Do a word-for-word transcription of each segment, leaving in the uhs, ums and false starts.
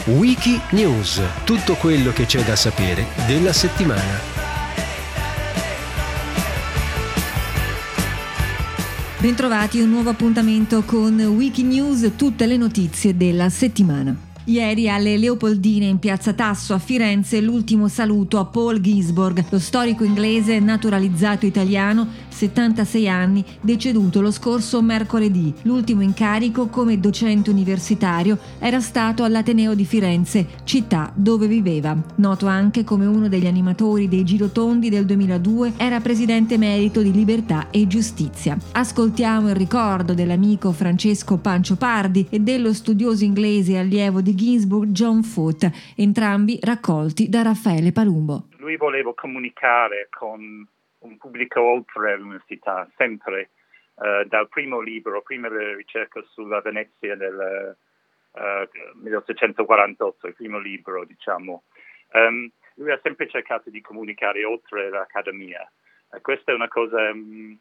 Wiki News, tutto quello che c'è da sapere della settimana. Bentrovati, un nuovo appuntamento con Wiki News, tutte le notizie della settimana. Ieri alle Leopoldine in piazza Tasso a Firenze l'ultimo saluto a Paul Ginsborg, lo storico inglese naturalizzato italiano, settantasei anni, deceduto lo scorso mercoledì. L'ultimo incarico come docente universitario era stato all'Ateneo di Firenze, città dove viveva. Noto anche come uno degli animatori dei Girotondi del duemiladue, era presidente emerito di Libertà e Giustizia. Ascoltiamo il ricordo dell'amico Francesco Pancio Pardi e dello studioso inglese allievo di Ginsborg John Foote, entrambi raccolti da Raffaele Palumbo. Lui voleva comunicare con un pubblico oltre l'università, sempre uh, dal primo libro, prima delle ricerche sulla Venezia del uh, milleottocentoquarantotto, il primo libro, diciamo. Um, lui ha sempre cercato di comunicare oltre l'accademia. Uh, questa è una cosa, um,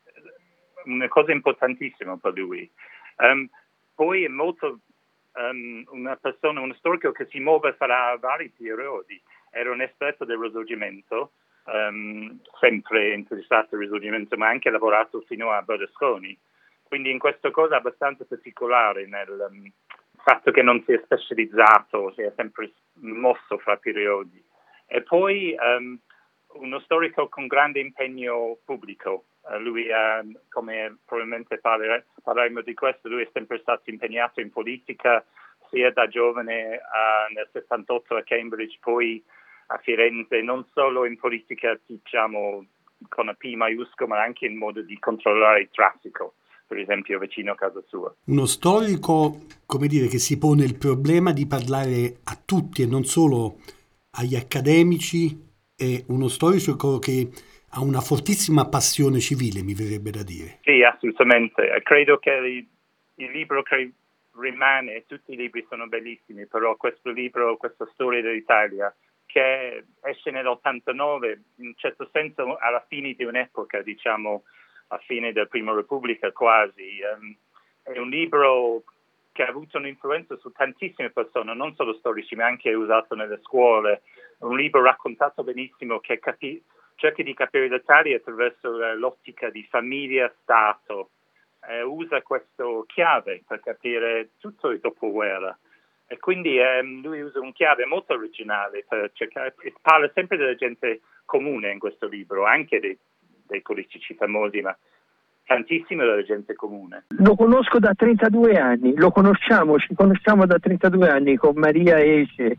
una cosa importantissima per lui. Um, poi è molto um, una persona, uno storico che si muove fra vari periodi. Era un esperto del Risorgimento, Um, sempre interessato al Risorgimento, ma anche lavorato fino a Berlusconi, quindi in questa cosa abbastanza particolare nel um, fatto che non si è specializzato, si è sempre mosso fra periodi. E poi um, uno storico con grande impegno pubblico. Uh, lui ha, come probabilmente parle, parleremo di questo, lui è sempre stato impegnato in politica sia da giovane uh, nel settantotto a Cambridge, poi a Firenze, non solo in politica, diciamo, con la P maiuscola, ma anche in modo di controllare il traffico, per esempio vicino a casa sua. Uno storico, come dire, che si pone il problema di parlare a tutti e non solo agli accademici, è uno storico che ha una fortissima passione civile, mi verrebbe da dire. Sì, assolutamente. Credo che il, il libro che rimane, tutti i libri sono bellissimi, però questo libro, questa storia dell'Italia, che esce nell'ottantanove, in un certo senso alla fine di un'epoca, diciamo, a fine della Prima Repubblica quasi. Um, è un libro che ha avuto un'influenza su tantissime persone, non solo storici, ma anche usato nelle scuole. È un libro raccontato benissimo che capi- cerca di capire l'Italia attraverso l'ottica di famiglia-stato. Eh, usa questo chiave per capire tutto il dopoguerra. E quindi ehm, lui usa un chiave molto originale per cercare, parla sempre della gente comune in questo libro, anche dei, dei politici famosi, ma tantissimo della gente comune. Lo conosco da trentadue anni, lo conosciamo, ci conosciamo da trentadue anni con Maria Ece.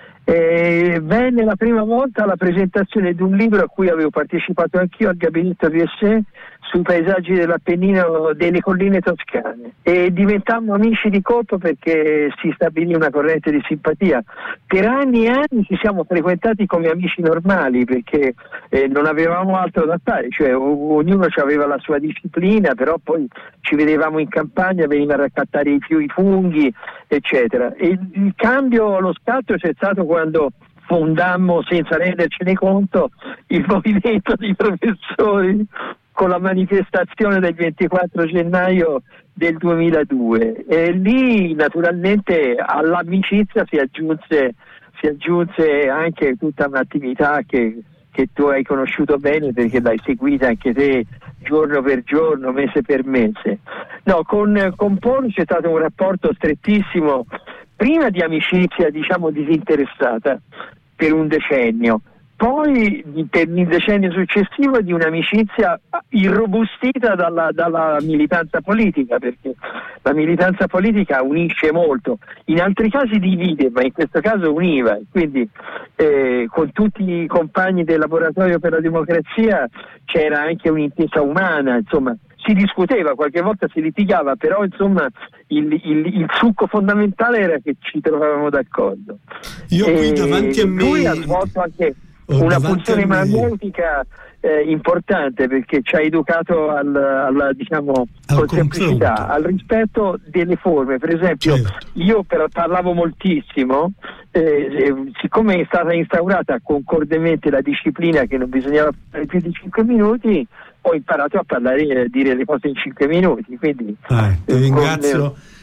E venne la prima volta alla presentazione di un libro a cui avevo partecipato anch'io al gabinetto P S E sui paesaggi dell'Appennino, delle colline toscane, e diventammo amici di colpo perché si stabilì una corrente di simpatia. Per anni e anni ci siamo frequentati come amici normali perché eh, non avevamo altro da fare, cioè o- ognuno aveva la sua disciplina, però poi ci vedevamo in campagna, veniva a raccattare i, più, i funghi, eccetera. E il, il cambio, lo scatto c'è stato quando fondammo, senza rendercene conto, il movimento di professori con la manifestazione del ventiquattro gennaio del duemiladue, e lì naturalmente all'amicizia si aggiunse, si aggiunse anche tutta un'attività che, che tu hai conosciuto bene perché l'hai seguita anche te giorno per giorno, mese per mese. No, con, con Paul c'è stato un rapporto strettissimo, prima di amicizia diciamo disinteressata per un decennio, poi per il decennio successivo di un'amicizia irrobustita dalla, dalla militanza politica, perché la militanza politica unisce molto, in altri casi divide, ma in questo caso univa, quindi eh, con tutti i compagni del Laboratorio per la Democrazia c'era anche un'intesa umana, insomma si discuteva, qualche volta si litigava, però insomma il, il, il succo fondamentale era che ci trovavamo d'accordo. Io qui e davanti a me lui ha svolto anche una funzione magnetica eh, importante perché ci ha educato al, al diciamo al con semplicità, al rispetto delle forme. Per esempio, certo. Io per, parlavo moltissimo, eh, siccome è stata instaurata concordemente la disciplina che non bisognava parlare più di cinque minuti, ho imparato a parlare e a dire le cose in cinque minuti. Quindi ah, ti ringrazio. Con,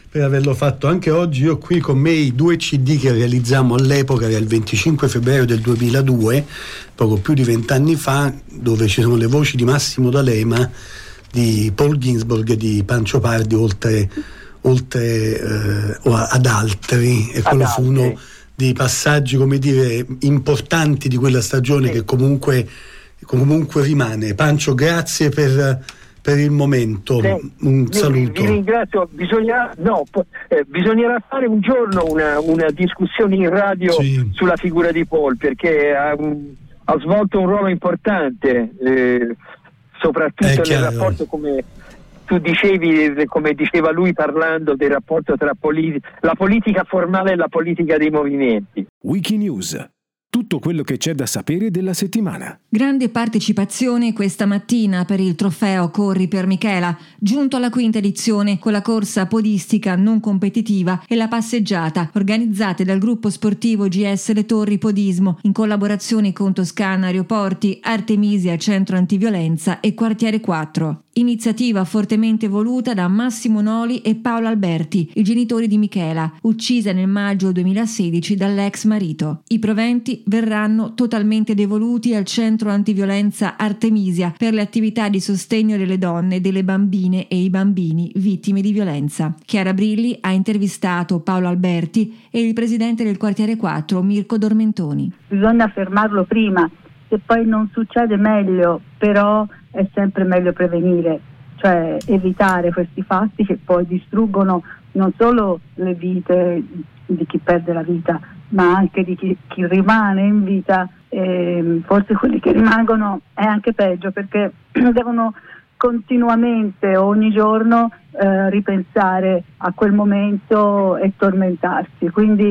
per averlo fatto anche oggi. Io ho qui con me i due C D che realizzammo all'epoca, del venticinque febbraio del duemiladue, poco più di vent'anni fa, dove ci sono le voci di Massimo D'Alema, di Paul Ginsburg e di Pancio Pardi, oltre, oltre eh, ad altri, e quello fu uno dei passaggi, come dire, importanti di quella stagione, sì, che comunque, comunque rimane. Pancio, grazie per, per il momento, sì, un saluto. Vi ringrazio. Bisogna, no, eh, bisognerà fare un giorno una, una discussione in radio, sì, sulla figura di Paul, perché ha, ha svolto un ruolo importante, eh, soprattutto nel rapporto, come tu dicevi, come diceva lui parlando del rapporto tra politi- la politica formale e la politica dei movimenti. Wikinews. Tutto quello che c'è da sapere della settimana. Grande partecipazione questa mattina per il trofeo Corri per Michela, giunto alla quinta edizione con la corsa podistica non competitiva e la passeggiata, organizzate dal gruppo sportivo G S Le Torri Podismo in collaborazione con Toscana Aeroporti, Artemisia Centro Antiviolenza e Quartiere quattro. Iniziativa fortemente voluta da Massimo Noli e Paolo Alberti, i genitori di Michela, uccisa nel maggio duemilasedici dall'ex marito. I proventi verranno totalmente devoluti al Centro Antiviolenza Artemisia per le attività di sostegno delle donne, delle bambine e i bambini vittime di violenza. Chiara Brilli ha intervistato Paolo Alberti e il presidente del Quartiere quattro, Mirko Dormentoni. Bisogna fermarlo prima, se poi non succede meglio, però è sempre meglio prevenire, cioè evitare questi fatti che poi distruggono non solo le vite di chi perde la vita, ma anche di chi, chi rimane in vita. E forse quelli che rimangono è anche peggio, perché devono continuamente, ogni giorno, eh, ripensare a quel momento e tormentarsi. Quindi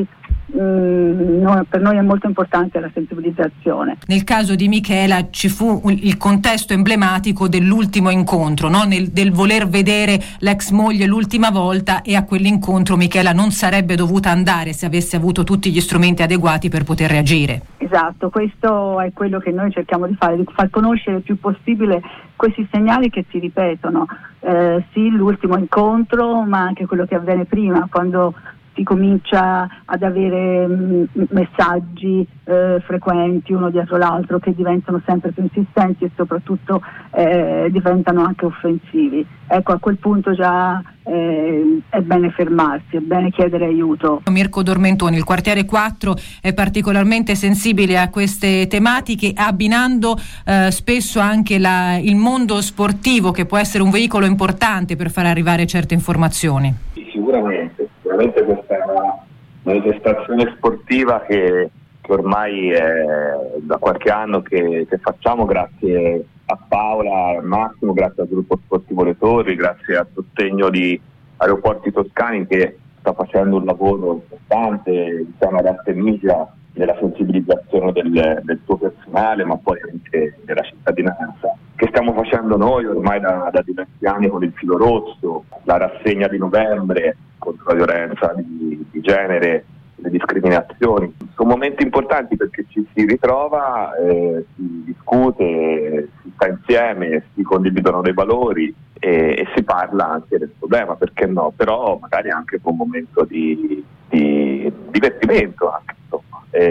Mm, no, per noi è molto importante la sensibilizzazione. Nel caso di Michela ci fu il contesto emblematico dell'ultimo incontro, no? Nel, del voler vedere l'ex moglie l'ultima volta, e a quell'incontro Michela non sarebbe dovuta andare se avesse avuto tutti gli strumenti adeguati per poter reagire. Esatto, questo è quello che noi cerchiamo di fare, di far conoscere il più possibile questi segnali che si ripetono, eh, sì, l'ultimo incontro, ma anche quello che avviene prima, quando si comincia ad avere mh, messaggi eh, frequenti uno dietro l'altro, che diventano sempre più insistenti e soprattutto eh, diventano anche offensivi. Ecco, a quel punto già eh, è bene fermarsi, è bene chiedere aiuto. Mirko Dormentoni, il Quartiere quattro è particolarmente sensibile a queste tematiche, abbinando eh, spesso anche la, il mondo sportivo, che può essere un veicolo importante per far arrivare certe informazioni. Sì, sicuramente. Sicuramente questa è una manifestazione sportiva che, che ormai è da qualche anno che, che facciamo, grazie a Paola, a Massimo, grazie al gruppo sportivo Le Torri, grazie al sostegno di Aeroporti Toscani, che sta facendo un lavoro importante insieme ad Artemisia nella sensibilizzazione del, del suo personale, ma poi anche della cittadinanza, che stiamo facendo noi ormai da, da diversi anni con il Filo Rosso, la rassegna di novembre contro la violenza di, di genere, le discriminazioni. Sono momenti importanti perché ci si ritrova, eh, si discute, si sta insieme, si condividono dei valori e, e si parla anche del problema, perché no? Però magari anche con un momento di, di divertimento anche, insomma.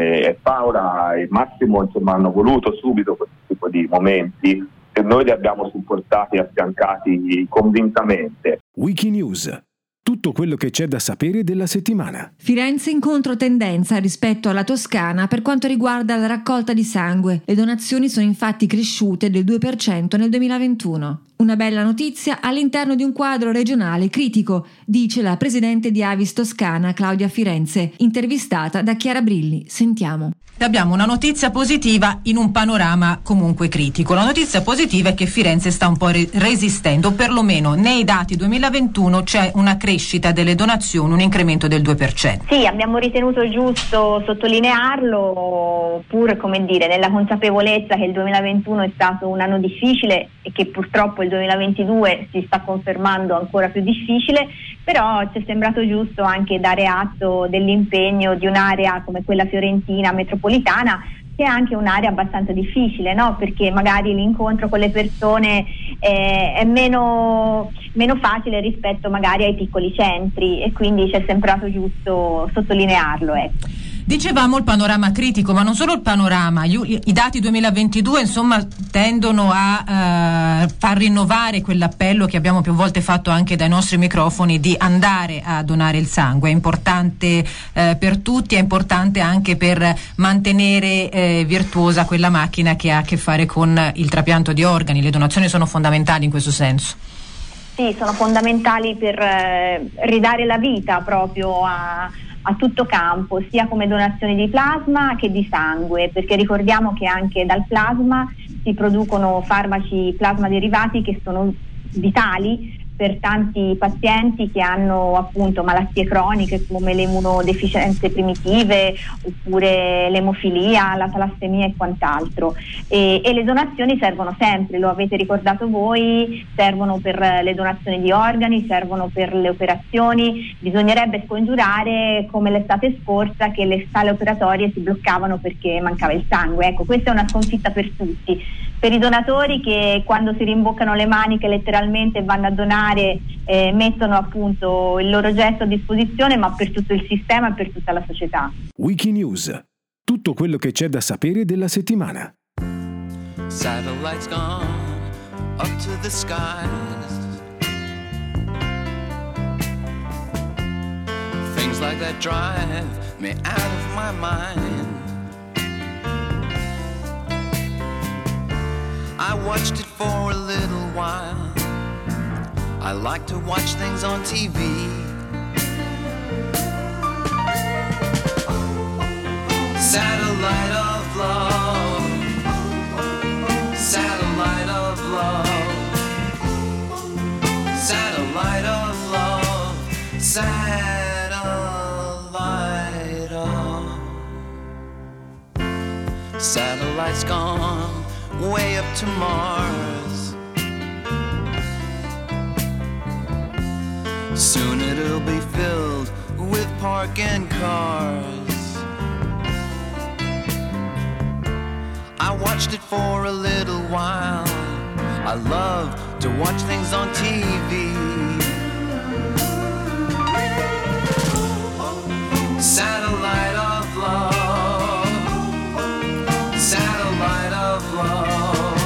E Paola e Massimo, insomma, hanno voluto subito questo tipo di momenti e noi li abbiamo supportati e affiancati convintamente. Wikinews. Tutto quello che c'è da sapere della settimana. Firenze in controtendenza rispetto alla Toscana per quanto riguarda la raccolta di sangue. Le donazioni sono infatti cresciute del due per cento nel duemilaventuno. Una bella notizia all'interno di un quadro regionale critico, dice la presidente di Avis Toscana Claudia Firenze, intervistata da Chiara Brilli. Sentiamo. Abbiamo una notizia positiva in un panorama comunque critico. La notizia positiva è che Firenze sta un po' re- resistendo, perlomeno nei dati duemilaventuno c'è una crescita delle donazioni, un incremento del due per cento. Sì, abbiamo ritenuto giusto sottolinearlo, pur, come dire, nella consapevolezza che il duemilaventuno è stato un anno difficile e che purtroppo il duemilaventidue si sta confermando ancora più difficile, però ci è sembrato giusto anche dare atto dell'impegno di un'area come quella fiorentina metropolitana che è anche un'area abbastanza difficile, no? Perché magari l'incontro con le persone eh, è meno, meno facile rispetto magari ai piccoli centri, e quindi ci è sembrato giusto sottolinearlo, ecco. Dicevamo il panorama critico, ma non solo il panorama, i, i dati duemilaventidue insomma tendono a uh, far rinnovare quell'appello che abbiamo più volte fatto anche dai nostri microfoni di andare a donare il sangue. È importante uh, per tutti, è importante anche per mantenere uh, virtuosa quella macchina che ha a che fare con il trapianto di organi. Le donazioni sono fondamentali in questo senso. Sì, sono fondamentali per uh, ridare la vita proprio a a tutto campo, sia come donazioni di plasma che di sangue, perché ricordiamo che anche dal plasma si producono farmaci plasma derivati che sono vitali per tanti pazienti che hanno appunto malattie croniche come le immunodeficienze primitive oppure l'emofilia, la talassemia e quant'altro, e, e le donazioni servono sempre, lo avete ricordato voi, servono per le donazioni di organi, servono per le operazioni. Bisognerebbe scongiurare come l'estate scorsa che le sale operatorie si bloccavano perché mancava il sangue. Ecco, questa è una sconfitta per tutti, per i donatori che quando si rimboccano le maniche letteralmente vanno a donare Eh, mettono appunto il loro gesto a disposizione, ma per tutto il sistema e per tutta la società. Wikinews, tutto quello che c'è da sapere della settimana. Satellites gone up to the skies. Things like that drive me out of my mind. I watched it for a little while. I like to watch things on T V. Satellite of love, satellite of love, satellite of love, satellite of. Satellite's gone way up to Mars. Soon it'll be filled with parking cars. I watched it for a little while. I love to watch things on T V. Satellite of love, satellite of love,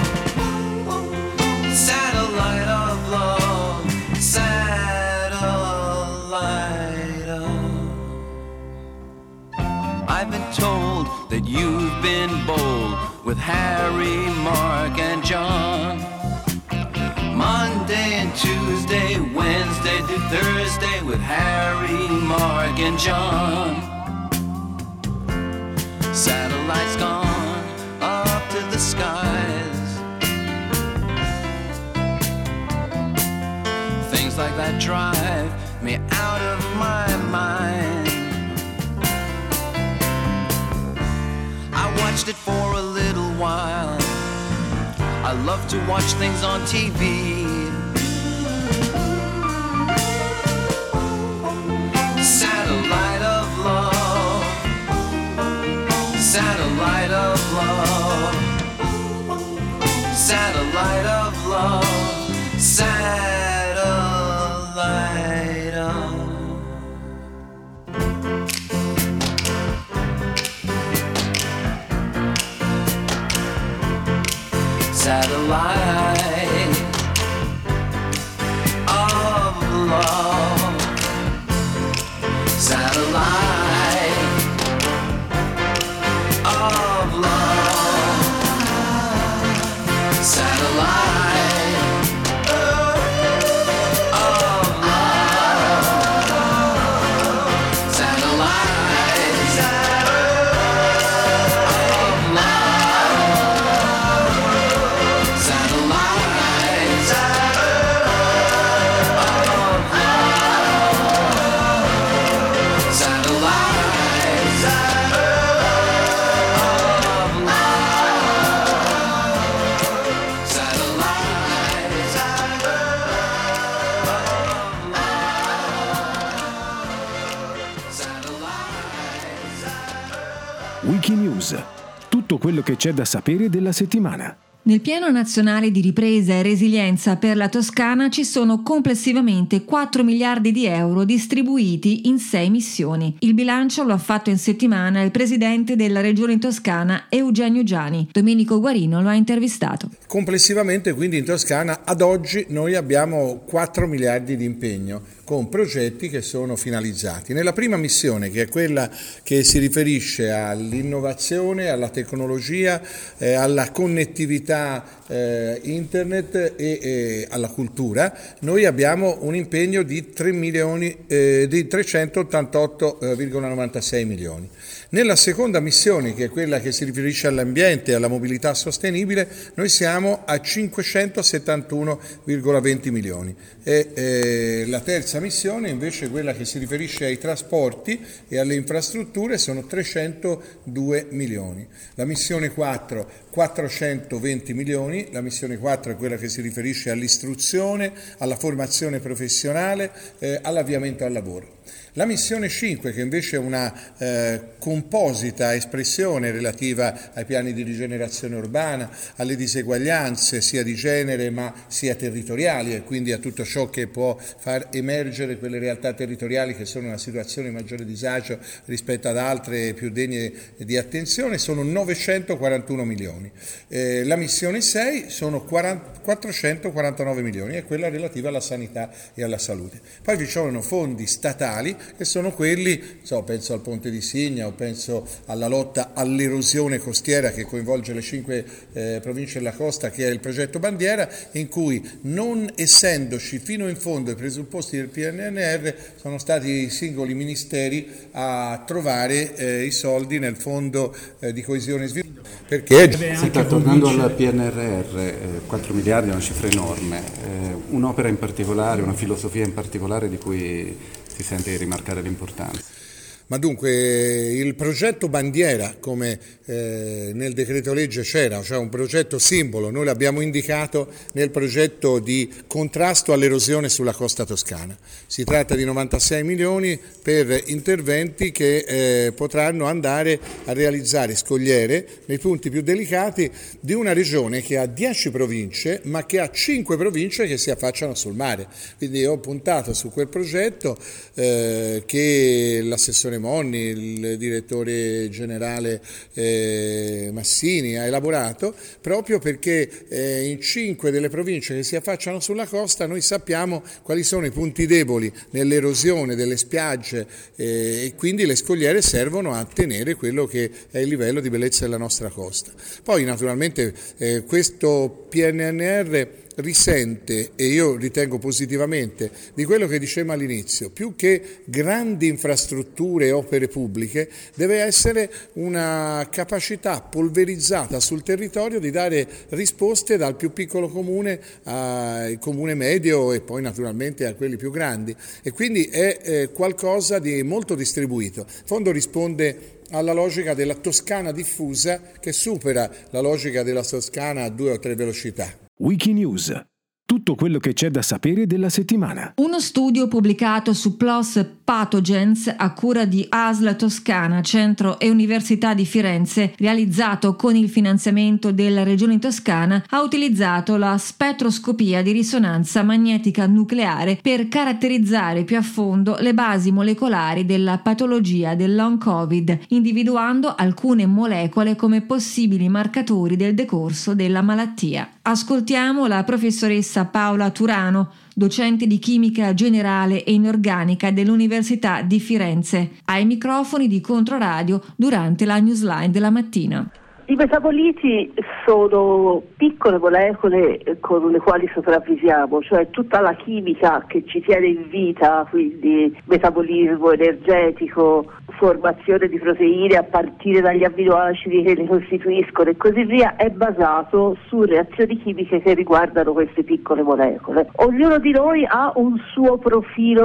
satellite of love, satellite of. I've been told that you've been bold with Harry, Mark, and John. Monday and Tuesday, Wednesday through Thursday with Harry, Mark, and John. Satellites gone up to the skies. Things like that drive me out of my mind. I watched it for a little while. I love to watch things on T V. Satellite of love, satellite of love, satellite of love, satellite of. Satellite of love, satellite of love, satellite of love, satellite. Wikinews, tutto tutto quello che c'è da sapere della settimana. Nel Piano Nazionale di Ripresa e Resilienza per la Toscana ci sono complessivamente quattro miliardi di euro distribuiti in sei missioni. Il bilancio lo ha fatto in settimana il presidente della Regione Toscana, Eugenio Giani. Domenico Guarino lo ha intervistato. Complessivamente quindi in Toscana ad oggi noi abbiamo quattro miliardi di impegno con progetti che sono finalizzati. Nella prima missione, che è quella che si riferisce all'innovazione, alla tecnologia, eh, alla connettività eh, internet e, e alla cultura, noi abbiamo un impegno di tre milioni, eh, di trecentottantotto virgola novantasei milioni. Nella seconda missione, che è quella che si riferisce all'ambiente e alla mobilità sostenibile, noi siamo a cinquecentosettantuno virgola venti milioni. E eh, la terza missione, invece, quella che si riferisce ai trasporti e alle infrastrutture, sono trecentodue milioni. La missione quattro, quattrocentoventi milioni. La missione quattro è quella che si riferisce all'istruzione, alla formazione professionale, eh, all'avviamento al lavoro. La missione cinque, che invece è una eh, composita espressione relativa ai piani di rigenerazione urbana, alle diseguaglianze sia di genere ma sia territoriali, e quindi a tutto ciò che può far emergere quelle realtà territoriali che sono in una situazione di maggiore disagio rispetto ad altre più degne di attenzione, sono novecentoquarantuno milioni. Eh, la missione sei sono quattrocentoquarantanove milioni, è quella relativa alla sanità e alla salute. Poi vi sono fondi statali che sono quelli, so, penso al Ponte di Signa o penso alla lotta all'erosione costiera che coinvolge le cinque eh, province della costa, che è il progetto Bandiera, in cui, non essendoci fino in fondo i presupposti del P N R R, sono stati i singoli ministeri a trovare eh, i soldi nel fondo eh, di coesione e sviluppo. Perché? Senta, tornando al P N R R, eh, quattro miliardi è una cifra enorme, eh, un'opera in particolare, una filosofia in particolare di cui si sente di rimarcare l'importanza. Ma dunque il progetto Bandiera, come eh, nel decreto legge c'era, cioè un progetto simbolo, noi l'abbiamo indicato nel progetto di contrasto all'erosione sulla costa toscana. Si tratta di novantasei milioni per interventi che eh, potranno andare a realizzare scogliere nei punti più delicati di una regione che ha dieci province, ma che ha cinque province che si affacciano sul mare. Quindi ho puntato su quel progetto eh, che l'assessore Monni, il direttore generale eh, Massini ha elaborato, proprio perché eh, in cinque delle province che si affacciano sulla costa noi sappiamo quali sono i punti deboli nell'erosione delle spiagge eh, e quindi le scogliere servono a tenere quello che è il livello di bellezza della nostra costa. Poi naturalmente eh, questo P N R R risente, e io ritengo positivamente, di quello che dicevamo all'inizio: più che grandi infrastrutture e opere pubbliche deve essere una capacità polverizzata sul territorio di dare risposte dal più piccolo comune al comune medio e poi naturalmente a quelli più grandi, e quindi è eh, qualcosa di molto distribuito. Il fondo risponde alla logica della Toscana diffusa, che supera la logica della Toscana a due o tre velocità. Wikinews. Tutto quello che c'è da sapere della settimana. Uno studio pubblicato su PLOS Pathogens a cura di A S L Toscana, Centro e Università di Firenze, realizzato con il finanziamento della Regione Toscana, ha utilizzato la spettroscopia di risonanza magnetica nucleare per caratterizzare più a fondo le basi molecolari della patologia del long Covid, individuando alcune molecole come possibili marcatori del decorso della malattia. Ascoltiamo la professoressa Paola Turano, docente di chimica generale e inorganica dell'Università di Firenze, ai microfoni di Controradio durante la newsline della mattina. I metaboliti sono piccole molecole con le quali sopravviviamo, cioè tutta la chimica che ci tiene in vita, quindi metabolismo energetico, formazione di proteine a partire dagli amminoacidi che le costituiscono e così via, è basato su reazioni chimiche che riguardano queste piccole molecole. Ognuno di noi ha un suo profilo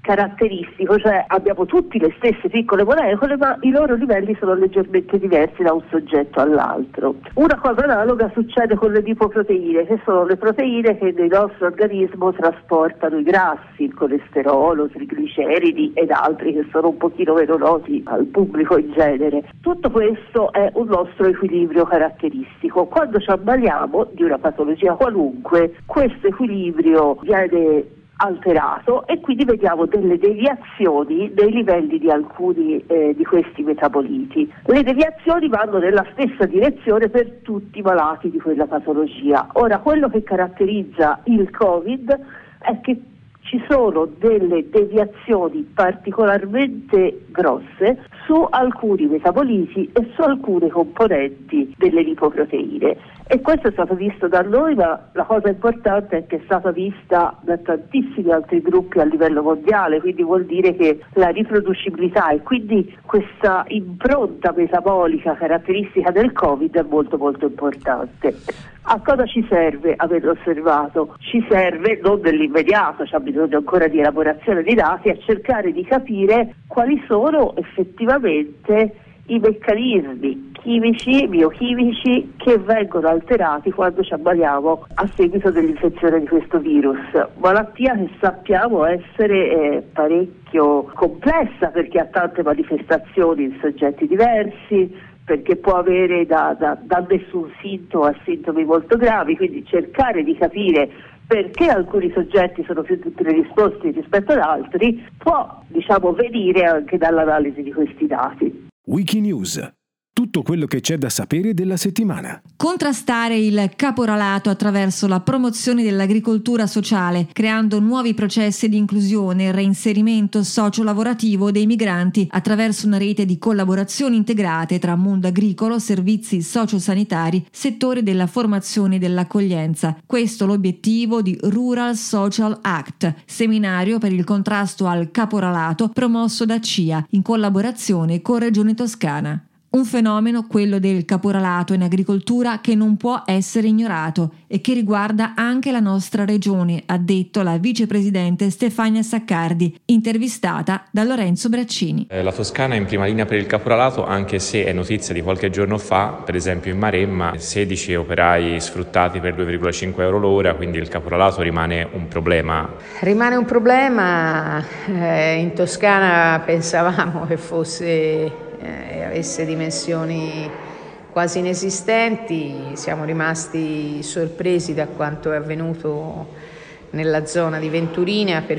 caratteristico, cioè abbiamo tutti le stesse piccole molecole, ma i loro livelli sono leggermente diversi da un soggetto all'altro. Una cosa analoga succede con le lipoproteine, che sono le proteine che nel nostro organismo trasportano i grassi, il colesterolo, i trigliceridi ed altri che sono un pochino meno noti al pubblico in genere. Tutto questo è un nostro equilibrio caratteristico. Quando ci ammaliamo di una patologia qualunque, questo equilibrio viene alterato e quindi vediamo delle deviazioni nei livelli di alcuni eh, di questi metaboliti. Le deviazioni vanno nella stessa direzione per tutti i malati di quella patologia. Ora, quello che caratterizza il Covid è che ci sono delle deviazioni particolarmente grosse su alcuni metaboliti e su alcune componenti delle lipoproteine, e questo è stato visto da noi, ma la cosa importante è che è stata vista da tantissimi altri gruppi a livello mondiale, quindi vuol dire che la riproducibilità e quindi questa impronta metabolica caratteristica del Covid è molto molto importante. A cosa ci serve averlo osservato? Ci serve, non nell'immediato, c'è bisogno ancora di elaborazione di dati, a cercare di capire quali sono effettivamente i meccanismi chimici, biochimici che vengono alterati quando ci ammaliamo a seguito dell'infezione di questo virus. Malattia che sappiamo essere eh, parecchio complessa, perché ha tante manifestazioni in soggetti diversi, perché può avere da, da, da nessun sintomo a sintomi molto gravi, quindi cercare di capire perché alcuni soggetti sono più predisposti rispetto ad altri può, diciamo, venire anche dall'analisi di questi dati. Wikinews. Tutto quello che c'è da sapere della settimana. Contrastare il caporalato attraverso la promozione dell'agricoltura sociale, creando nuovi processi di inclusione e reinserimento socio-lavorativo dei migranti attraverso una rete di collaborazioni integrate tra mondo agricolo, servizi sociosanitari, settore della formazione e dell'accoglienza. Questo l'obiettivo di Rural Social Act, seminario per il contrasto al caporalato promosso da C I A in collaborazione con Regione Toscana. Un fenomeno, quello del caporalato in agricoltura, che non può essere ignorato e che riguarda anche la nostra regione, ha detto la vicepresidente Stefania Saccardi, intervistata da Lorenzo Braccini. La Toscana è in prima linea per il caporalato, anche se è notizia di qualche giorno fa, per esempio in Maremma, sedici operai sfruttati per due virgola cinque euro l'ora, quindi il caporalato rimane un problema. Rimane un problema, eh, in Toscana pensavamo che fosse... Eh, avesse dimensioni quasi inesistenti, siamo rimasti sorpresi da quanto è avvenuto nella zona di Venturina. Per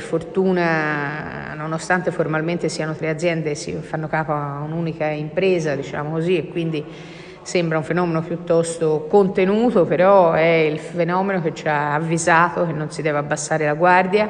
fortuna, nonostante formalmente siano tre aziende, si fanno capo a un'unica impresa, diciamo così, e quindi sembra un fenomeno piuttosto contenuto, però è il fenomeno che ci ha avvisato che non si deve abbassare la guardia,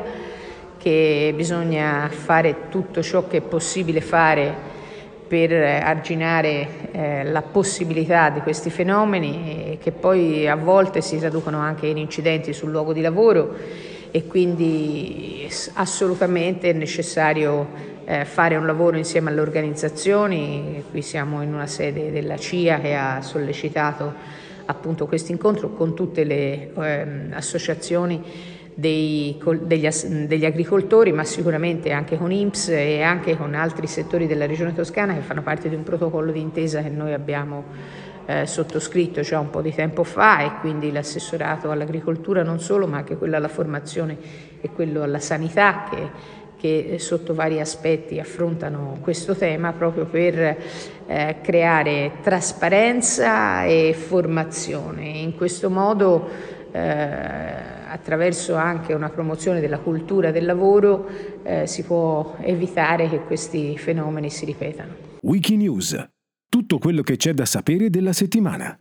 che bisogna fare tutto ciò che è possibile fare per arginare eh, la possibilità di questi fenomeni, e che poi a volte si traducono anche in incidenti sul luogo di lavoro, e quindi assolutamente è necessario eh, fare un lavoro insieme alle organizzazioni. Qui siamo in una sede della C I A che ha sollecitato appunto questo incontro con tutte le eh, associazioni Dei, degli, degli agricoltori, ma sicuramente anche con I N P S e anche con altri settori della regione toscana che fanno parte di un protocollo di intesa che noi abbiamo eh, sottoscritto già un po' di tempo fa, e quindi l'assessorato all'agricoltura non solo, ma anche quello alla formazione e quello alla sanità, che, che sotto vari aspetti affrontano questo tema proprio per eh, creare trasparenza e formazione. In questo modo, eh, attraverso anche una promozione della cultura del lavoro, eh, si può evitare che questi fenomeni si ripetano. Wikinews. Tutto quello che c'è da sapere della settimana.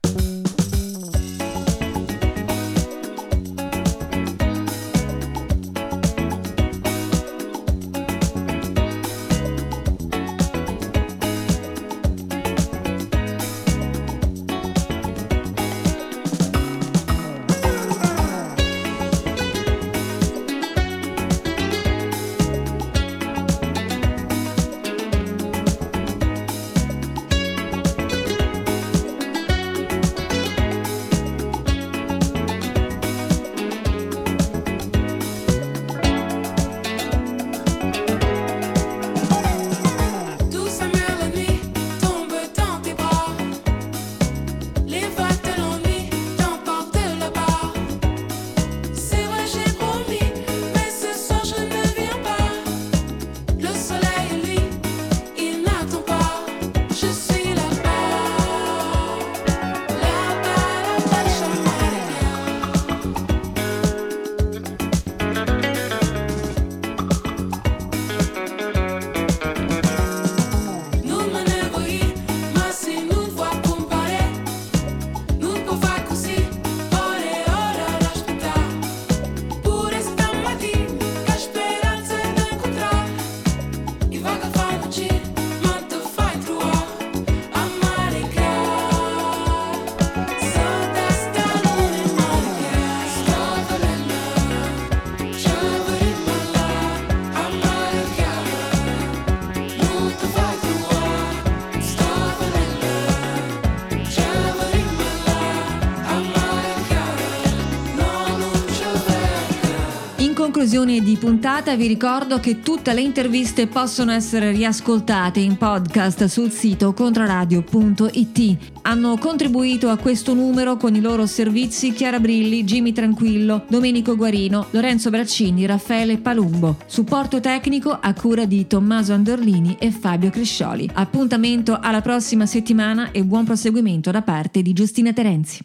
conclusione di puntata vi ricordo che tutte le interviste possono essere riascoltate in podcast sul sito controradio punto it. Hanno contribuito a questo numero con i loro servizi Chiara Brilli, Jimmy Tranquillo, Domenico Guarino, Lorenzo Braccini, Raffaele Palumbo. Supporto tecnico a cura di Tommaso Andorlini e Fabio Criscioli. Appuntamento alla prossima settimana e buon proseguimento da parte di Giustina Terenzi.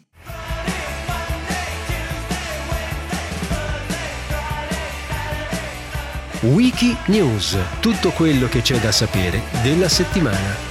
Wiki News, tutto quello che c'è da sapere della settimana.